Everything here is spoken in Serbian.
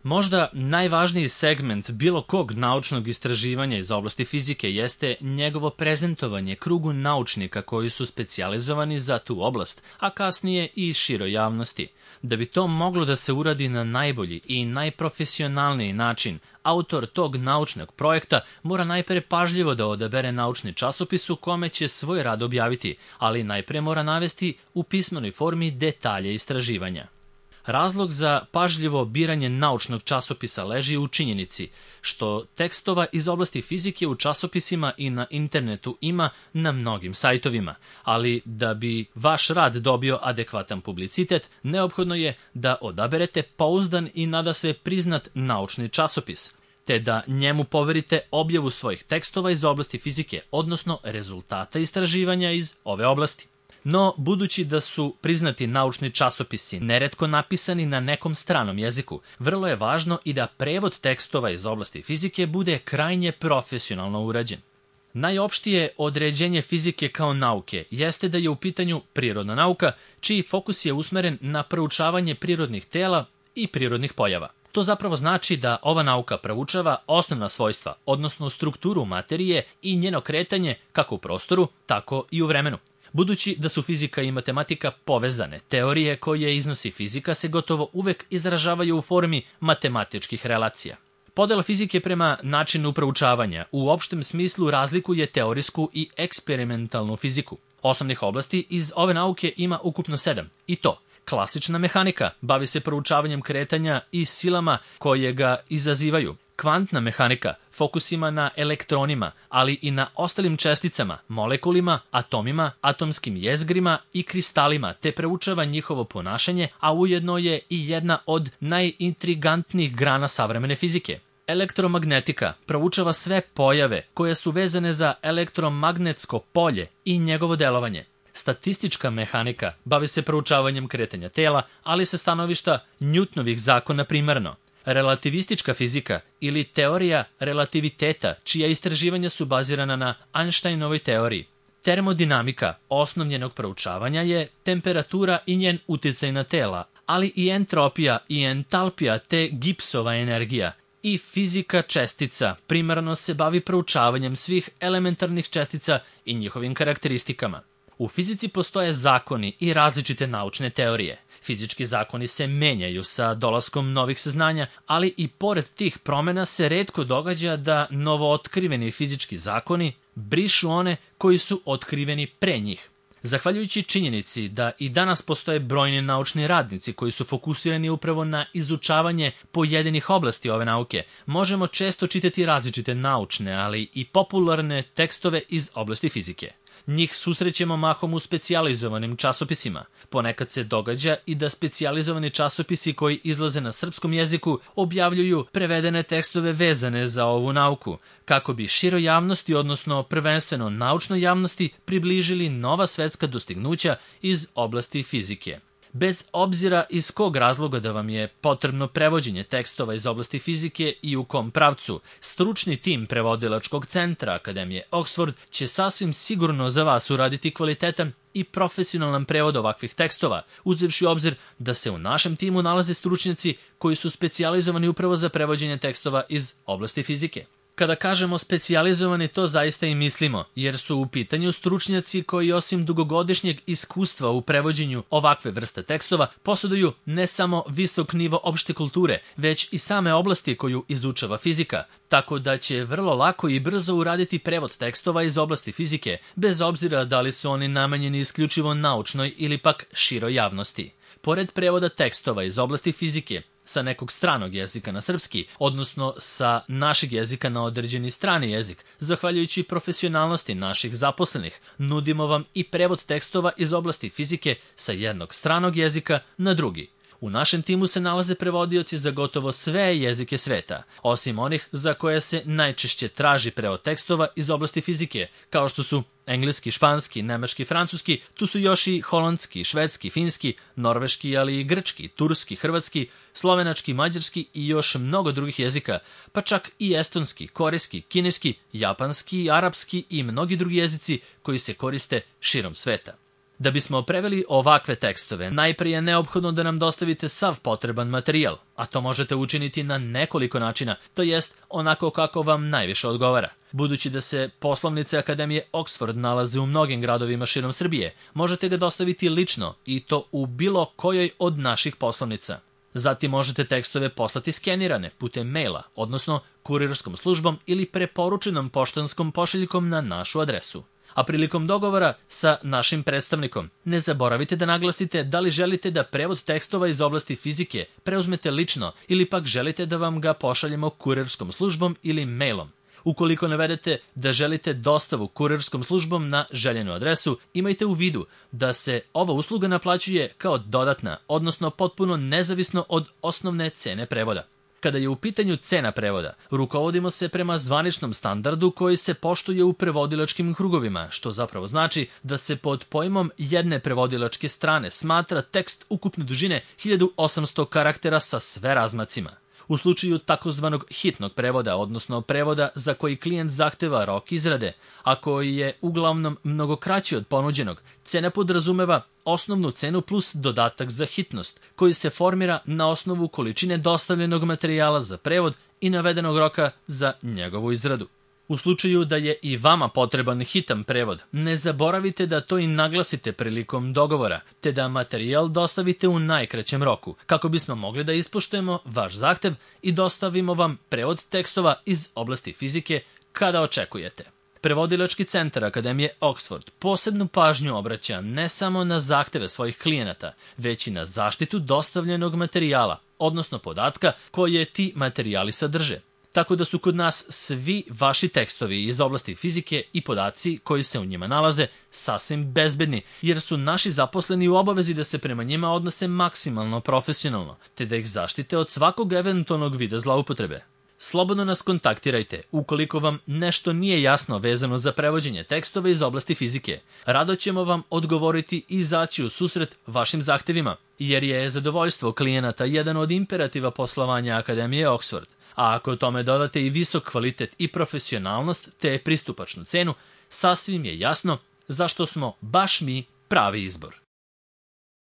Možda najvažniji segment bilo kog naučnog istraživanja iz oblasti fizike jeste njegovo prezentovanje krugu naučnika koji su specijalizovani za tu oblast, a kasnije i široj javnosti. Da bi to moglo da se uradi na najbolji i najprofesionalniji način, autor tog naučnog projekta mora najpre pažljivo da odabere naučni časopis u kome će svoj rad objaviti, ali najpre mora navesti u pismenoj formi detalje istraživanja. Razlog za pažljivo biranje naučnog časopisa leži u činjenici što tekstova iz oblasti fizike u časopisima i na internetu ima na mnogim sajtovima, ali da bi vaš rad dobio adekvatan publicitet, neophodno je da odaberete pouzdan i nadasve priznat naučni časopis, te da njemu poverite objavu svojih tekstova iz oblasti fizike, odnosno rezultata istraživanja iz ove oblasti. No, budući da su priznati naučni časopisi neretko napisani na nekom stranom jeziku, vrlo je važno i da prevod tekstova iz oblasti fizike bude krajnje profesionalno urađen. Najopštije određenje fizike kao nauke jeste da je u pitanju prirodna nauka, čiji fokus je usmeren na proučavanje prirodnih tela i prirodnih pojava. To zapravo znači da ova nauka proučava osnovna svojstva, odnosno strukturu materije i njeno kretanje kako u prostoru, tako i u vremenu. Budući da su fizika i matematika povezane, teorije koje iznosi fizika se gotovo uvek izražavaju u formi matematičkih relacija. Podela fizike prema načinu proučavanja u opštem smislu razlikuje teorijsku i eksperimentalnu fiziku. Osnovnih oblasti iz ove nauke ima ukupno 7, i to: klasična mehanika bavi se proučavanjem kretanja i silama koje ga izazivaju. Kvantna mehanika fokusima na elektronima, ali i na ostalim česticama, molekulima, atomima, atomskim jezgrima i kristalima, te proučava njihovo ponašanje, a ujedno je i jedna od najintrigantnijih grana savremene fizike. Elektromagnetika proučava sve pojave koje su vezane za elektromagnetsko polje i njegovo delovanje. Statistička mehanika bavi se proučavanjem kretanja tela, ali sa stanovišta Newtonovih zakona primarno. Relativistička fizika ili teorija relativiteta, čija istraživanja su bazirana na Einsteinovoj teoriji. Termodinamika, osnov njenog proučavanja je temperatura i njen uticaj na tela, ali i entropija i entalpija te Gibbsova energija. I fizika čestica primarno se bavi proučavanjem svih elementarnih čestica i njihovim karakteristikama. U fizici postoje zakoni i različite naučne teorije. Fizički zakoni se menjaju sa dolaskom novih saznanja, ali i pored tih promena se retko događa da novootkriveni fizički zakoni brišu one koji su otkriveni pre njih. Zahvaljujući činjenici da i danas postoje brojni naučni radnici koji su fokusirani upravo na izučavanje pojedinih oblasti ove nauke, možemo često čitati različite naučne, ali i popularne tekstove iz oblasti fizike. Njih susrećemo mahom u specijalizovanim časopisima. Ponekad se događa i da specijalizovani časopisi koji izlaze na srpskom jeziku objavljuju prevedene tekstove vezane za ovu nauku, kako bi široj javnosti, odnosno prvenstveno naučnoj javnosti, približili nova svetska dostignuća iz oblasti fizike. Bez obzira iz kog razloga da vam je potrebno prevođenje tekstova iz oblasti fizike i u kom pravcu, stručni tim prevodilačkog centra Akademije Oxford će sasvim sigurno za vas uraditi kvalitetan i profesionalan prevod ovakvih tekstova, uzevši u obzir da se u našem timu nalaze stručnjaci koji su specijalizovani upravo za prevođenje tekstova iz oblasti fizike. Kada kažemo specijalizovani, to zaista i mislimo, jer su u pitanju stručnjaci koji osim dugogodišnjeg iskustva u prevođenju ovakve vrste tekstova posjeduju ne samo visok nivo opšte kulture, već i same oblasti koju izučava fizika, tako da će vrlo lako i brzo uraditi prevod tekstova iz oblasti fizike, bez obzira da li su oni namenjeni isključivo naučnoj ili pak široj javnosti. Pored prevoda tekstova iz oblasti fizike, sa nekog stranog jezika na srpski, odnosno sa našeg jezika na određeni strani jezik, zahvaljujući profesionalnosti naših zaposlenih, nudimo vam i prevod tekstova iz oblasti fizike sa jednog stranog jezika na drugi. U našem timu se nalaze prevodioci za gotovo sve jezike sveta, osim onih za koje se najčešće traži prevod tekstova iz oblasti fizike, kao što su engleski, španski, nemački, francuski, tu su još i holandski, švedski, finski, norveški, ali i grčki, turski, hrvatski, slovenački, mađarski i još mnogo drugih jezika, pa čak i estonski, korejski, kineski, japanski, arapski i mnogi drugi jezici koji se koriste širom sveta. Da bismo preveli ovakve tekstove, najprije je neophodno da nam dostavite sav potreban materijal, a to možete učiniti na nekoliko načina, to jest onako kako vam najviše odgovara. Budući da se poslovnice Akademije Oxford nalaze u mnogim gradovima širom Srbije, možete ga dostaviti lično i to u bilo kojoj od naših poslovnica. Zatim možete tekstove poslati skenirane putem maila, odnosno kurirskom službom ili preporučenom poštanskom pošiljkom na našu adresu. A prilikom dogovora sa našim predstavnikom, ne zaboravite da naglasite da li želite da prevod tekstova iz oblasti fizike preuzmete lično ili pak želite da vam ga pošaljemo kurirskom službom ili mailom. Ukoliko navedete da želite dostavu kurirskom službom na željenu adresu, imajte u vidu da se ova usluga naplaćuje kao dodatna, odnosno potpuno nezavisno od osnovne cene prevoda. Kada je u pitanju cena prevoda, rukovodimo se prema zvaničnom standardu koji se poštuje u prevodilačkim krugovima, što zapravo znači da se pod pojmom jedne prevodilačke strane smatra tekst ukupne dužine 1800 karaktera sa sve razmacima. U slučaju takozvanog hitnog prevoda, odnosno prevoda za koji klijent zahteva rok izrade, a koji je uglavnom mnogo kraći od ponuđenog, cena podrazumeva osnovnu cenu plus dodatak za hitnost, koji se formira na osnovu količine dostavljenog materijala za prevod i navedenog roka za njegovu izradu. U slučaju da je i vama potreban hitan prevod, ne zaboravite da to i naglasite prilikom dogovora, te da materijal dostavite u najkraćem roku, kako bismo mogli da ispoštujemo vaš zahtev i dostavimo vam prevod tekstova iz oblasti fizike kada očekujete. Prevodilački centar Akademije Oxford posebnu pažnju obraća ne samo na zahteve svojih klijenata, već i na zaštitu dostavljenog materijala, odnosno podatka koje ti materijali sadrže. Tako da su kod nas svi vaši tekstovi iz oblasti fizike i podaci koji se u njima nalaze sasvim bezbedni, jer su naši zaposleni u obavezi da se prema njima odnose maksimalno profesionalno, te da ih zaštite od svakog eventualnog vida zloupotrebe. Slobodno nas kontaktirajte ukoliko vam nešto nije jasno vezano za prevođenje tekstova iz oblasti fizike. Rado ćemo vam odgovoriti i izaći u susret vašim zahtevima, jer je zadovoljstvo klijenata jedan od imperativa poslovanja Akademije Oxford. A ako tome dodate i visok kvalitet i profesionalnost te pristupačnu cenu, sasvim je jasno zašto smo baš mi pravi izbor.